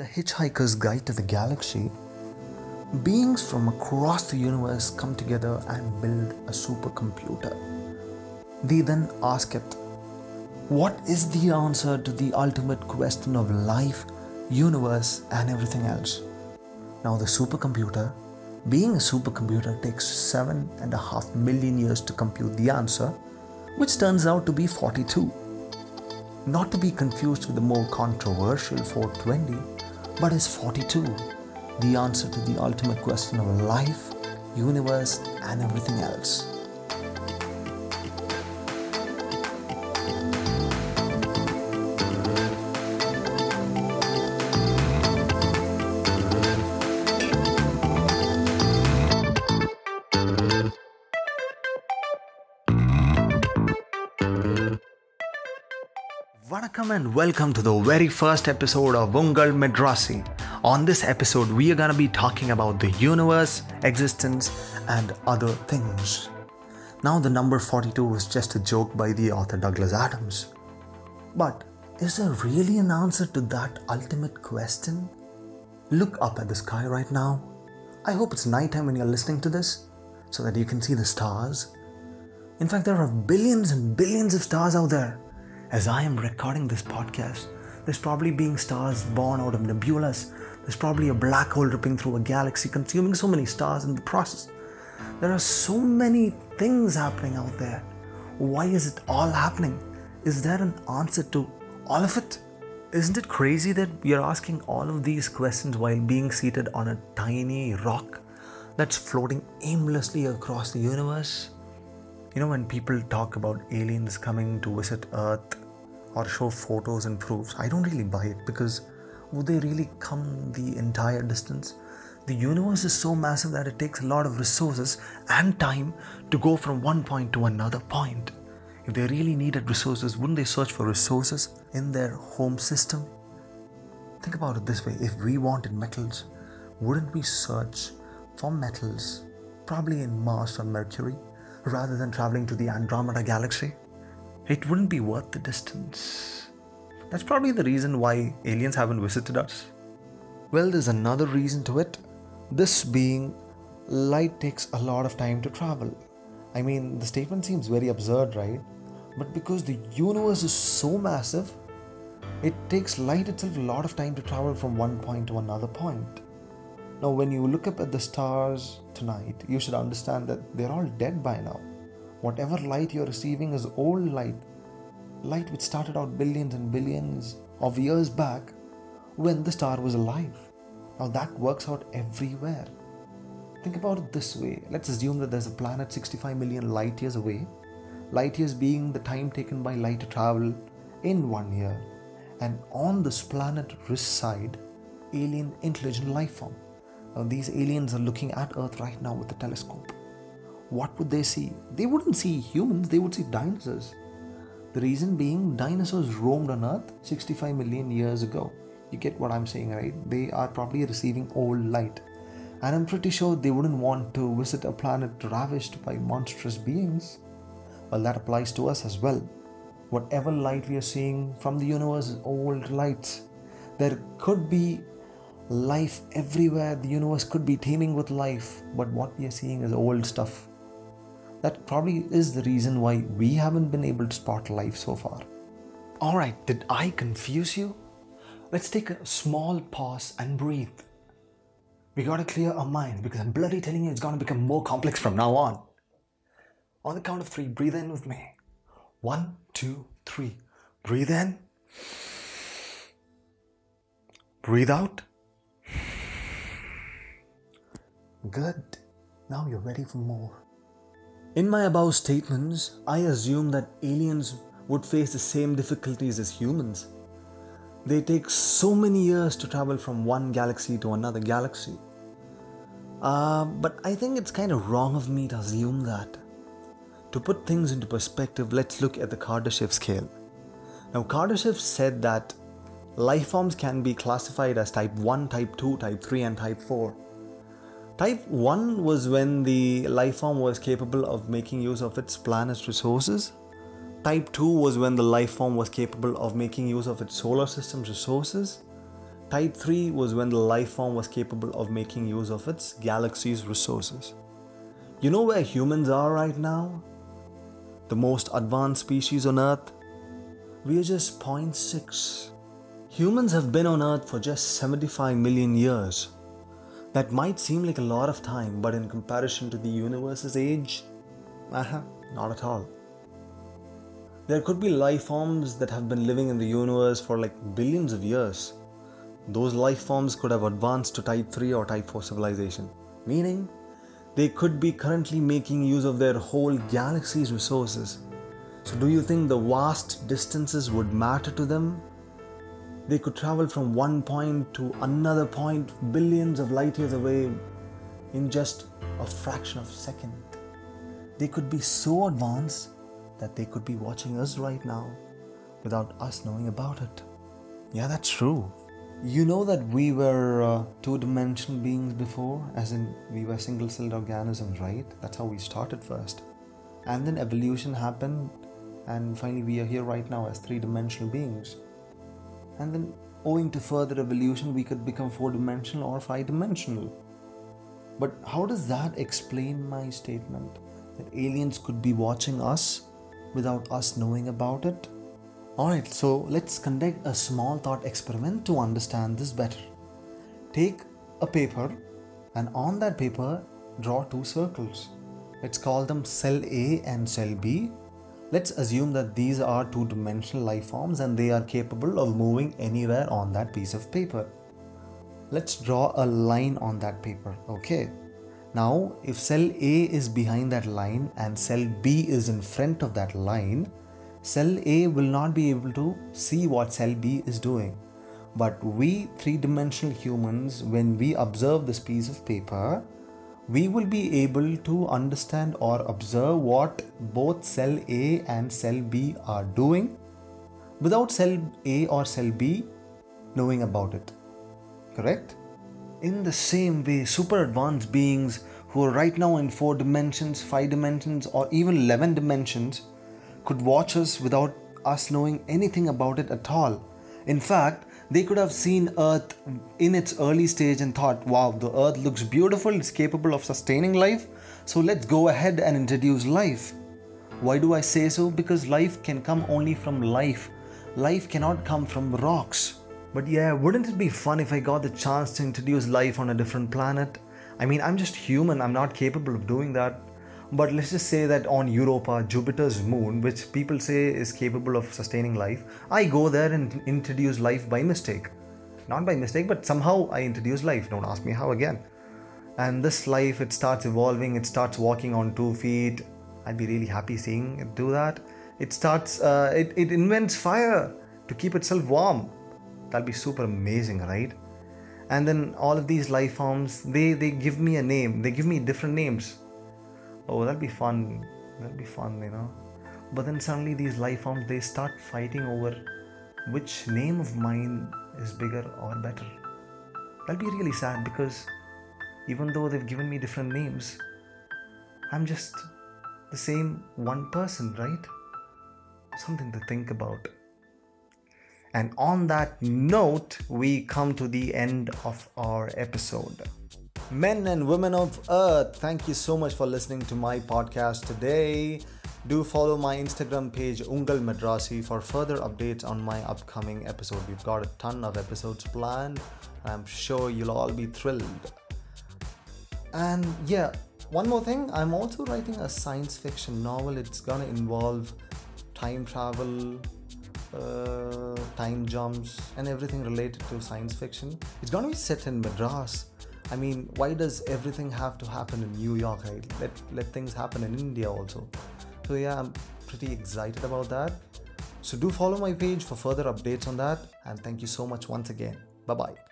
In The Hitchhiker's Guide to the Galaxy, beings from across the universe come together and build a supercomputer. They then ask it, what is the answer to the ultimate question of life, universe, and everything else? Now, the supercomputer, being a supercomputer, takes 7.5 million years to compute the answer, which turns out to be 42. Not to be confused with the more controversial 420, but is 42, the answer to the ultimate question of life, universe, and everything else. Vanakkam and welcome to the very first episode of Ungal Madrasi. On this episode, we are going to be talking about the universe, existence, and other things. Now, the number 42 was just a joke by the author Douglas Adams. But is there really an answer to that ultimate question? Look up at the sky right now. I hope it's nighttime when you're listening to this, so that you can see the stars. In fact, there are billions and billions of stars out there. As I am recording this podcast, there's probably being stars born out of nebulas. There's probably a black hole ripping through a galaxy, consuming so many stars in the process. There are so many things happening out there. Why is it all happening? Is there an answer to all of it? Isn't it crazy that we are asking all of these questions while being seated on a tiny rock that's floating aimlessly across the universe? You know, when people talk about aliens coming to visit Earth or show photos and proofs, I don't really buy it, because would they really come the entire distance? The universe is so massive that it takes a lot of resources and time to go from one point to another point. If they really needed resources, wouldn't they search for resources in their home system? Think about it this way. If we wanted metals, wouldn't we search for metals probably in Mars or Mercury, rather than traveling to the Andromeda galaxy? It wouldn't be worth the distance. That's probably the reason why aliens haven't visited us. Well, there's another reason to it. This being, light takes a lot of time to travel. I mean, the statement seems very absurd, right? But because the universe is so massive, it takes light itself a lot of time to travel from one point to another point. Now, when you look up at the stars tonight, you should understand that they're all dead by now. Whatever light you're receiving is old light. Light which started out billions and billions of years back when the star was alive. Now that works out everywhere. Think about it this way. Let's assume that there's a planet 65 million light years away. Light years being the time taken by light to travel in 1 year. And on this planet reside alien intelligent life form. Now these aliens are looking at Earth right now with a telescope. What would they see? They wouldn't see humans, they would see dinosaurs. The reason being, dinosaurs roamed on Earth 65 million years ago. You get what I'm saying, right? They are probably receiving old light. And I'm pretty sure they wouldn't want to visit a planet ravished by monstrous beings. Well, that applies to us as well. Whatever light we are seeing from the universe is old light. There could be life everywhere. The universe could be teeming with life, but what we are seeing is old stuff. That probably is the reason why we haven't been able to spot life so far. Alright, did I confuse you? Let's take a small pause and breathe. We gotta clear our minds, because I'm bloody telling you it's gonna become more complex from now on. On the count of 3, breathe in with me. 1, 2, 3. Breathe in. Breathe out. Good. Now you're ready for more. In my above statements, I assume that aliens would face the same difficulties as humans. They take so many years to travel from one galaxy to another galaxy. But I think it's kind of wrong of me to assume that. To put things into perspective, let's look at the Kardashev scale. Now, Kardashev said that life forms can be classified as type 1, type 2, type 3, and type 4. Type 1 was when the life form was capable of making use of its planet's resources. Type 2 was when the life form was capable of making use of its solar system's resources. Type 3 was when the life form was capable of making use of its galaxy's resources. You know where humans are right now? The most advanced species on Earth? We are just 0.6. Humans have been on Earth for just 75 million years. That might seem like a lot of time, but in comparison to the universe's age, not at all. There could be life forms that have been living in the universe for like billions of years. Those life forms could have advanced to Type 3 or Type 4 civilization, meaning they could be currently making use of their whole galaxy's resources. So do you think the vast distances would matter to them? They could travel from one point to another point billions of light years away in just a fraction of a second. They could be so advanced that they could be watching us right now without us knowing about it. Yeah, that's true. You know that we were two-dimensional beings before, as in we were single-celled organisms, right? That's how we started first. And then evolution happened, and finally we are here right now as three-dimensional beings. And then owing to further evolution, we could become four-dimensional or five-dimensional. But how does that explain my statement that aliens could be watching us without us knowing about it? Alright, so let's conduct a small thought experiment to understand this better. Take a paper and on that paper draw two circles. Let's call them cell A and cell B. Let's assume that these are two-dimensional life forms and they are capable of moving anywhere on that piece of paper. Let's draw a line on that paper, okay? Now, if cell A is behind that line and cell B is in front of that line, cell A will not be able to see what cell B is doing. But we three-dimensional humans, when we observe this piece of paper, we will be able to understand or observe what both cell A and cell B are doing without cell A or cell B knowing about it. Correct? In the same way, super advanced beings who are right now in 4 dimensions, 5 dimensions, or even 11 dimensions could watch us without us knowing anything about it at all. In fact, they could have seen Earth in its early stage and thought, wow, the Earth looks beautiful, it's capable of sustaining life, so let's go ahead and introduce life. Why do I say so? Because life can come only from life. Life cannot come from rocks. But yeah, wouldn't it be fun if I got the chance to introduce life on a different planet? I mean, I'm just human, I'm not capable of doing that. But let's just say that on Europa, Jupiter's moon, which people say is capable of sustaining life, I go there and introduce life by mistake. Not by mistake, but somehow I introduce life. Don't ask me how again. And this life, it starts evolving, it starts walking on 2 feet. I'd be really happy seeing it do that. It starts, it invents fire to keep itself warm. That'll be super amazing, right? And then all of these life forms, they give me a name. They give me different names. Oh, that'll be fun. That'll be fun, you know. But then suddenly these life forms, they start fighting over which name of mine is bigger or better. That'll be really sad because even though they've given me different names, I'm just the same one person, right? Something to think about. And on that note, we come to the end of our episode. Men and women of Earth, thank you so much for listening to my podcast today. Do follow my Instagram page, Ungal Madrasi, for further updates on my upcoming episode. We've got a ton of episodes planned. I'm sure you'll all be thrilled. And yeah, one more thing, I'm also writing a science fiction novel. It's gonna involve time travel, time jumps, and everything related to science fiction. It's gonna be set in Madras. I mean, why does everything have to happen in New York, right? Let things happen in India also. So yeah, I'm pretty excited about that. So do follow my page for further updates on that. And thank you so much once again. Bye-bye.